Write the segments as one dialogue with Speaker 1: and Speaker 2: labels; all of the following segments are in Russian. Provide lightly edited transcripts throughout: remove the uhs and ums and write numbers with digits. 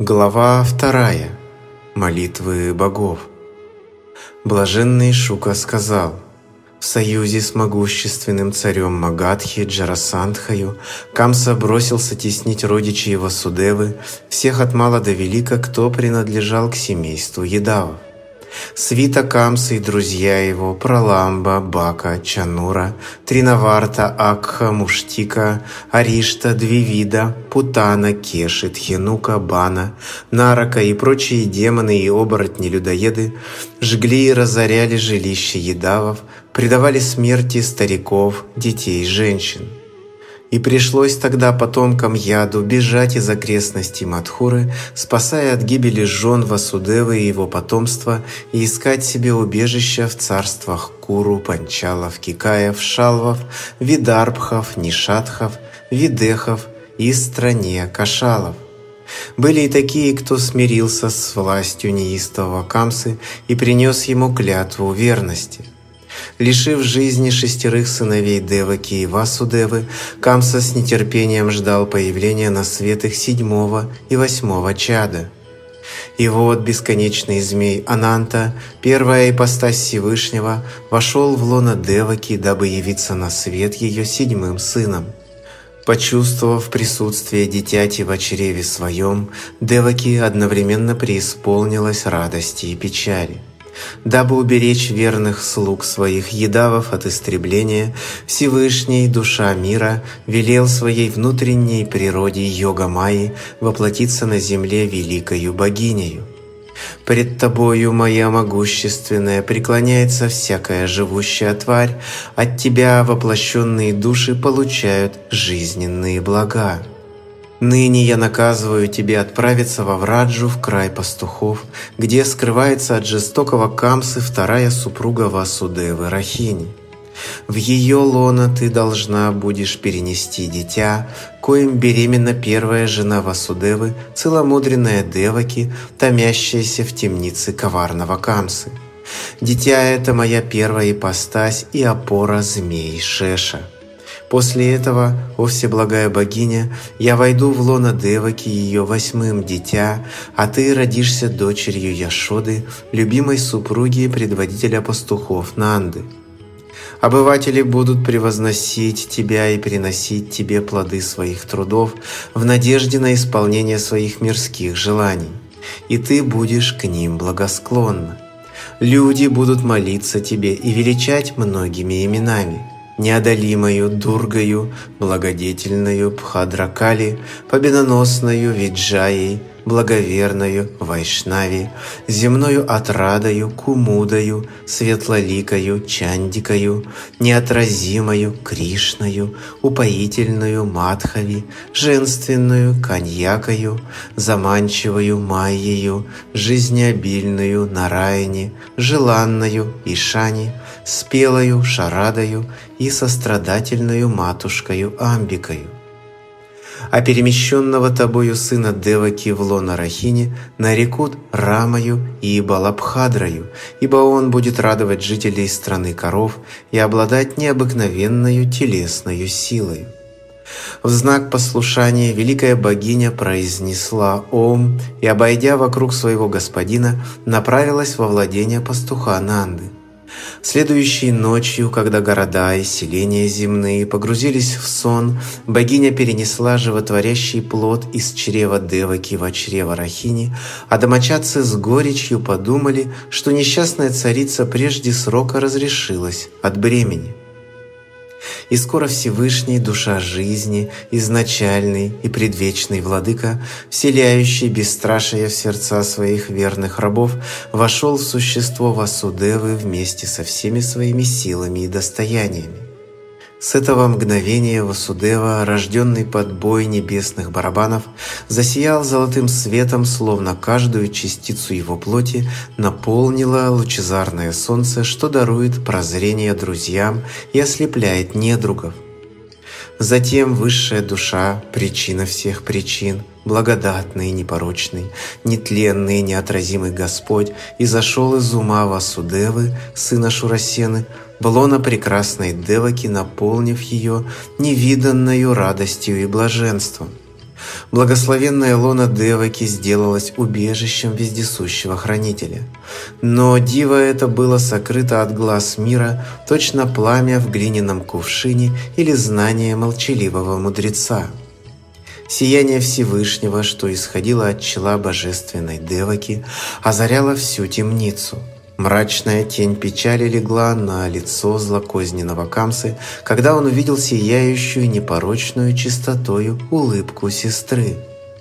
Speaker 1: Глава 2. Молитвы богов. Блаженный Шука сказал: в союзе с могущественным царем Магадхи Джарасандхою Камса бросился теснить родичей Васудевы, всех от мала до велика, кто принадлежал к семейству Ядавов. Свита Камсы и друзья его Праламба, Бака, Чанура, Тринаварта, Акха, Муштика, Аришта, Двивида, Путана, Кеши, Тхенука, Бана, Нарака и прочие демоны и оборотни-людоеды жгли и разоряли жилища Ядавов, предавали смерти стариков, детей и женщин. И пришлось тогда потомкам Яду бежать из окрестностей Мадхуры, спасая от гибели жен Васудевы и его потомства, и искать себе убежища в царствах Куру, Панчалов, Кикаев, Шалвов, Видарбхов, Нишадхов, Видехов и стране Кашалов. Были и такие, кто смирился с властью неистового Камсы и принес ему клятву верности. Лишив жизни 6 сыновей Деваки и Васудевы, Камса с нетерпением ждал появления на свет их 7-го и 8-го чада. И вот бесконечный змей Ананта, первая ипостась Всевышнего, вошел в лоно Деваки, дабы явиться на свет ее 7-м сыном. Почувствовав присутствие дитяти в чреве своем, Деваки одновременно преисполнилась радости и печали. Дабы уберечь верных слуг своих Ядавов от истребления, Всевышний, душа мира, велел своей внутренней природе Йога-майи воплотиться на земле великою богинею. «Пред тобою, моя могущественная, преклоняется всякая живущая тварь, от тебя воплощенные души получают жизненные блага. Ныне я наказываю тебе отправиться во Враджу, в край пастухов, где скрывается от жестокого Камсы вторая супруга Васудевы Рахини. В ее лоно ты должна будешь перенести дитя, коим беременна первая жена Васудевы, целомудренная Деваки, томящаяся в темнице коварного Камсы. Дитя — это моя первая ипостась и опора змей Шеша. После этого, о всеблагая богиня, я войду в лоно Деваки, ее 8-м дитя, а ты родишься дочерью Яшоды, любимой супруги предводителя пастухов Нанды. Обыватели будут превозносить тебя и приносить тебе плоды своих трудов в надежде на исполнение своих мирских желаний, и ты будешь к ним благосклонна. Люди будут молиться тебе и величать многими именами: неодолимою Дургою, благодетельною Пхадракали, победоносною Виджаей, благоверною Вайшнави, земною отрадою Кумудою, светлоликою Чандикою, неотразимою Кришною, упоительную Мадхави, женственную Каньякою, заманчивою Майею, жизнеобильную Нараяни, желанною Ишани, спелою Шарадою и сострадательную матушкою Амбикою. А перемещенного тобою сына Деваки в лоно Рахини нарекут Рамою и Балабхадрою, ибо он будет радовать жителей страны коров и обладать необыкновенною телесною силой. В знак послушания великая богиня произнесла «Ом» и, обойдя вокруг своего господина, направилась во владение пастуха Нанды. Следующей ночью, когда города и селения земные погрузились в сон, богиня перенесла животворящий плод из чрева Деваки во чрево Рахини, а домочадцы с горечью подумали, что несчастная царица прежде срока разрешилась от бремени. И скоро Всевышний, душа жизни, изначальный и предвечный владыка, вселяющий бесстрашие в сердца своих верных рабов, вошел в существо Васудевы вместе со всеми своими силами и достояниями. С этого мгновения Васудева, рожденный под бой небесных барабанов, засиял золотым светом, словно каждую частицу его плоти наполнило лучезарное солнце, что дарует прозрение друзьям и ослепляет недругов. Затем высшая душа, причина всех причин, благодатный и непорочный, нетленный и неотразимый Господь, изошел из ума Васудевы, сына Шурасены, в лоно прекрасной Деваки, наполнив ее невиданною радостью и блаженством. Благословенная лона Деваки сделалась убежищем вездесущего хранителя. Но диво это было сокрыто от глаз мира, точно пламя в глиняном кувшине или знание молчаливого мудреца. Сияние Всевышнего, что исходило от чела божественной Деваки, озаряло всю темницу. Мрачная тень печали легла на лицо злокозненного Камсы, когда он увидел сияющую непорочную чистотою улыбку сестры.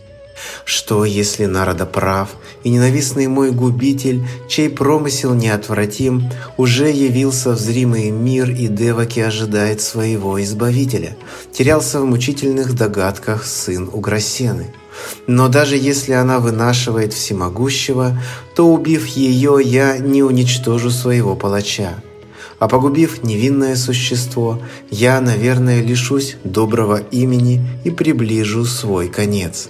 Speaker 1: Что, если Нарада прав, и ненавистный мой губитель, чей промысел неотвратим, уже явился в зримый мир, и Деваки ожидает своего избавителя, терялся в мучительных догадках сын Уграсены. Но даже если она вынашивает всемогущего, то, убив ее, я не уничтожу своего палача. А погубив невинное существо, я, наверное, лишусь доброго имени и приближу свой конец.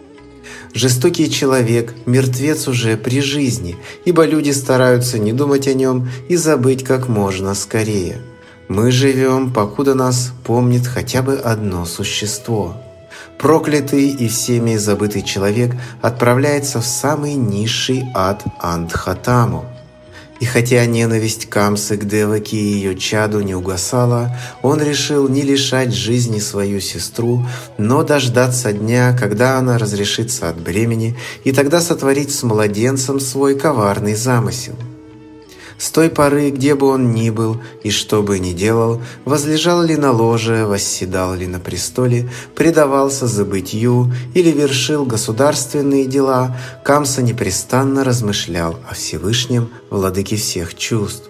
Speaker 1: Жестокий человек – мертвец уже при жизни, ибо люди стараются не думать о нем и забыть как можно скорее. Мы живем, покуда нас помнит хотя бы одно существо. Проклятый и всеми забытый человек отправляется в самый низший ад Андхатаму. И хотя ненависть Камсы к Деваки и ее чаду не угасала, он решил не лишать жизни свою сестру, но дождаться дня, когда она разрешится от бремени, и тогда сотворить с младенцем свой коварный замысел. С той поры, где бы он ни был и что бы ни делал, возлежал ли на ложе, восседал ли на престоле, предавался забытью или вершил государственные дела, Камса непрестанно размышлял о Всевышнем, владыке всех чувств.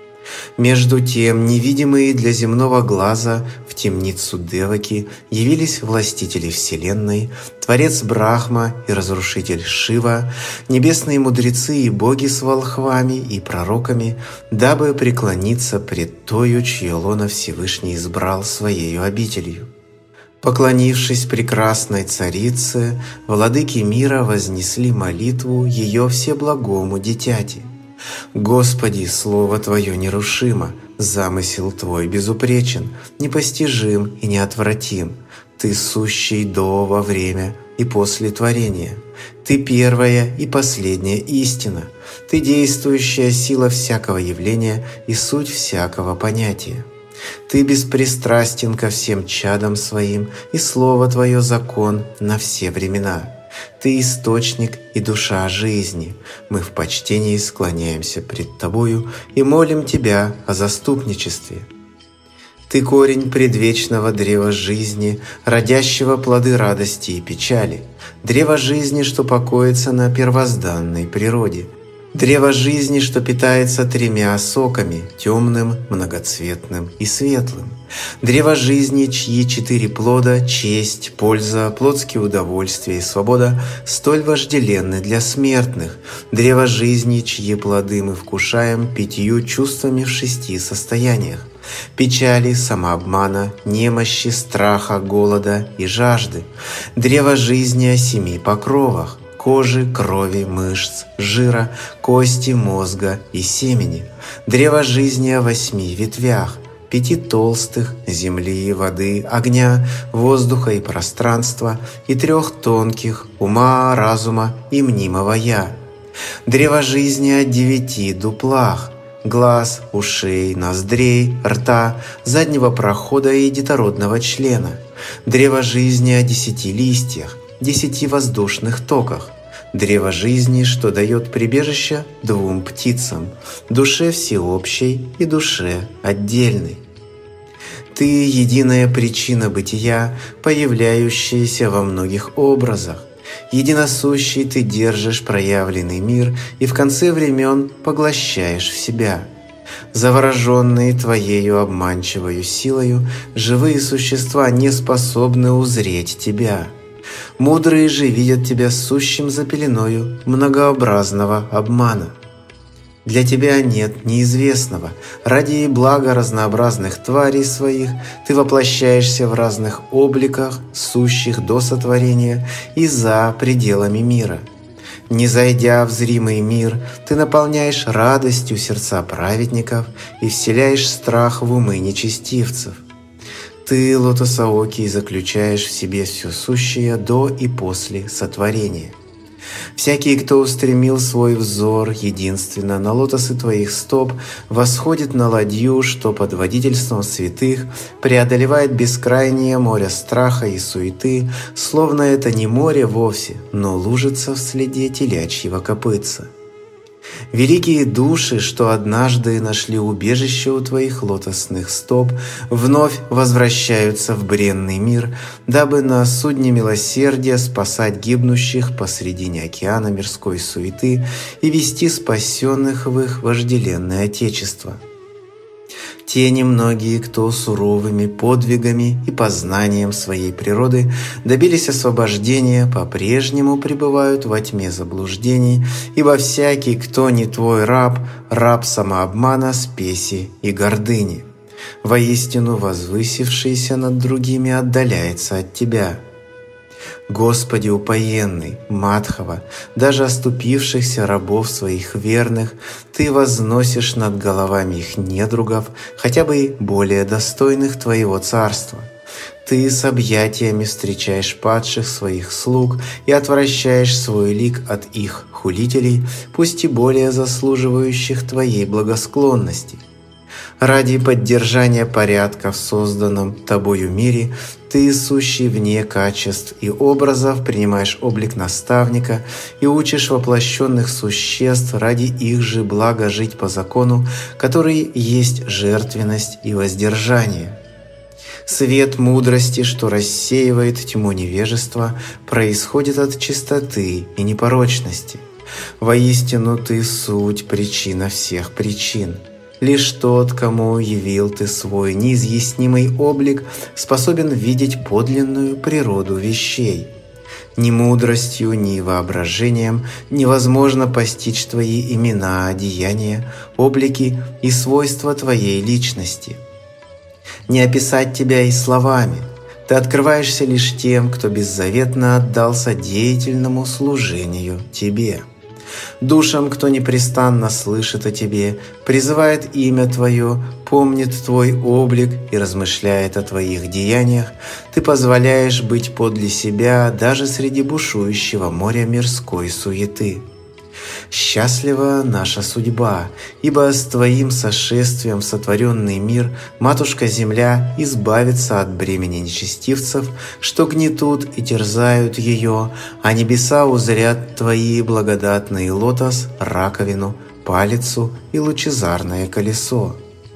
Speaker 1: Между тем, невидимые для земного глаза в темницу Деваки явились властители Вселенной, Творец Брахма и Разрушитель Шива, небесные мудрецы и боги с волхвами и пророками, дабы преклониться пред тою, чье лоно Всевышний избрал своею обителью. Поклонившись прекрасной царице, владыки мира вознесли молитву ее всеблагому дитяти. Господи, Слово Твое нерушимо, замысел Твой безупречен, непостижим и неотвратим. Ты сущий до, во время и после творения. Ты первая и последняя истина. Ты действующая сила всякого явления и суть всякого понятия. Ты беспристрастен ко всем чадам Своим, и Слово Твое закон на все времена. Ты источник и душа жизни. Мы в почтении склоняемся пред Тобою и молим Тебя о заступничестве. Ты корень предвечного древа жизни, родящего плоды радости и печали, древо жизни, что покоится на первозданной природе, древо жизни, что питается тремя соками – темным, многоцветным и светлым. Древо жизни, чьи 4 плода – честь, польза, плотские удовольствия и свобода – столь вожделенны для смертных. Древо жизни, чьи плоды мы вкушаем 5 чувствами в 6 состояниях – печали, самообмана, немощи, страха, голода и жажды. Древо жизни о 7 покровах – кожи, крови, мышц, жира, кости, мозга и семени. Древо жизни о 8 ветвях – 5 толстых – земли, воды, огня, воздуха и пространства, и 3 тонких – ума, разума и мнимого «я». Древо жизни о 9 дуплах – глаз, ушей, ноздрей, рта, заднего прохода и детородного члена. Древо жизни о 10 листьях, 10 воздушных токах. Древо жизни, что дает прибежище 2 птицам – душе всеобщей и душе отдельной. Ты – единая причина бытия, появляющаяся во многих образах. Единосущий ты держишь проявленный мир и в конце времен поглощаешь в себя. Завороженные твоею обманчивою силою, живые существа не способны узреть тебя. Мудрые же видят тебя сущим за пеленою многообразного обмана. Для тебя нет неизвестного. Ради блага разнообразных тварей своих ты воплощаешься в разных обликах, сущих до сотворения и за пределами мира. Не зайдя в зримый мир, ты наполняешь радостью сердца праведников и вселяешь страх в умы нечестивцев. Ты, лотосоокий, заключаешь в себе все сущее до и после сотворения. Всякий, кто устремил свой взор единственно на лотосы твоих стоп, восходит на ладью, что под водительством святых преодолевает бескрайнее море страха и суеты, словно это не море вовсе, но лужица в следе телячьего копытца. Великие души, что однажды нашли убежище у твоих лотосных стоп, вновь возвращаются в бренный мир, дабы на судне милосердия спасать гибнущих посредине океана мирской суеты и вести спасенных в их вожделенное Отечество. Те немногие, кто суровыми подвигами и познанием своей природы добились освобождения, по-прежнему пребывают во тьме заблуждений, ибо всякий, кто не твой раб, раб самообмана, спеси и гордыни. Воистину возвысившийся над другими отдаляется от тебя. Господи упоенный, Мадхава, даже оступившихся рабов своих верных, Ты возносишь над головами их недругов, хотя бы и более достойных Твоего царства. Ты с объятиями встречаешь падших своих слуг и отвращаешь свой лик от их хулителей, пусть и более заслуживающих Твоей благосклонности. Ради поддержания порядка в созданном Тобою мире Ты, сущий вне качеств и образов, принимаешь облик наставника и учишь воплощенных существ ради их же блага жить по закону, который есть жертвенность и воздержание. Свет мудрости, что рассеивает тьму невежества, происходит от чистоты и непорочности. Воистину Ты суть причина всех причин. Лишь тот, кому явил Ты свой неизъяснимый облик, способен видеть подлинную природу вещей. Ни мудростью, ни воображением невозможно постичь Твои имена, деяния, облики и свойства Твоей личности. Не описать Тебя и словами. Ты открываешься лишь тем, кто беззаветно отдался деятельному служению Тебе. Душам, кто непрестанно слышит о Тебе, призывает имя Твое, помнит Твой облик и размышляет о Твоих деяниях, Ты позволяешь быть подле себя даже среди бушующего моря мирской суеты. Счастлива наша судьба, ибо с Твоим сошествием в сотворенный мир Матушка-Земля избавится от бремени нечестивцев, что гнетут и терзают ее, а небеса узрят Твои благодатный лотос, раковину, палицу и лучезарное колесо.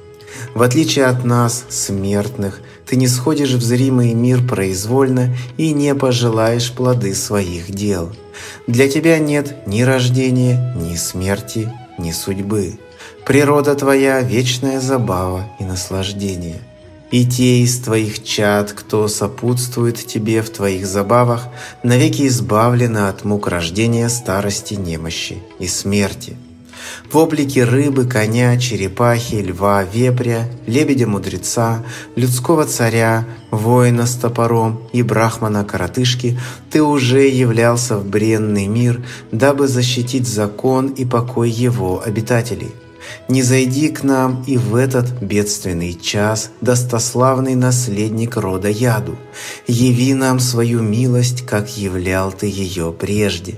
Speaker 1: В отличие от нас, смертных, Ты не сходишь в зримый мир произвольно и не пожелаешь плоды своих дел. Для Тебя нет ни рождения, ни смерти, ни судьбы. Природа Твоя — вечная забава и наслаждение. И те из Твоих чад, кто сопутствует Тебе в Твоих забавах, навеки избавлены от мук рождения, старости, немощи и смерти. В облике рыбы, коня, черепахи, льва, вепря, лебедя-мудреца, людского царя, воина с топором и брахмана-коротышки Ты уже являлся в бренный мир, дабы защитить закон и покой его обитателей. Не зайди к нам и в этот бедственный час, достославный наследник рода Яду. Яви нам свою милость, как являл Ты ее прежде.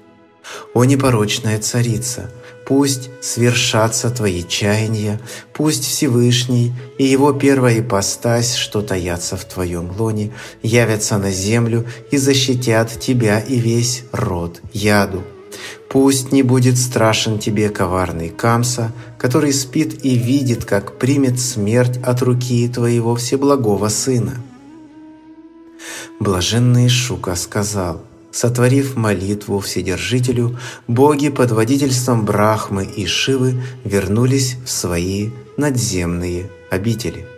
Speaker 1: О непорочная царица! Пусть свершатся Твои чаяния, пусть Всевышний и Его первая ипостась, что таятся в Твоем лоне, явятся на землю и защитят Тебя и весь род Яду. Пусть не будет страшен Тебе коварный Камса, который спит и видит, как примет смерть от руки Твоего Всеблагого Сына. Блаженный Шука сказал: сотворив молитву Вседержителю, боги под водительством Брахмы и Шивы вернулись в свои надземные обители.